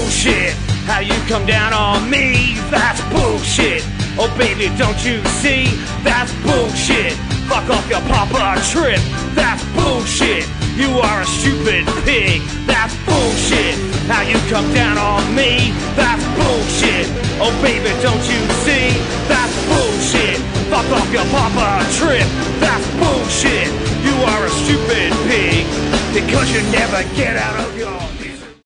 bullshit. How you come down on me, that's bullshit. Oh baby, don't you see, that's bullshit. Fuck off your papa trip, that's bullshit. You are a stupid pig, that's bullshit. How you come down on me, that's bullshit. Oh baby, don't you see, that's bullshit. Fuck off your papa trip, that's bullshit. You are a stupid pig, because you never get out of your